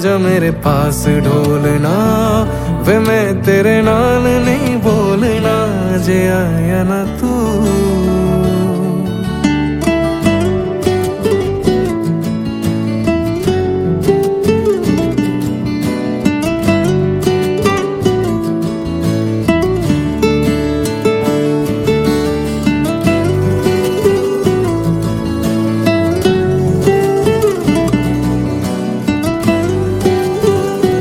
जा मेरे पास ढोलना वे मैं तेरे नाल नहीं बोलना जे आया ना तू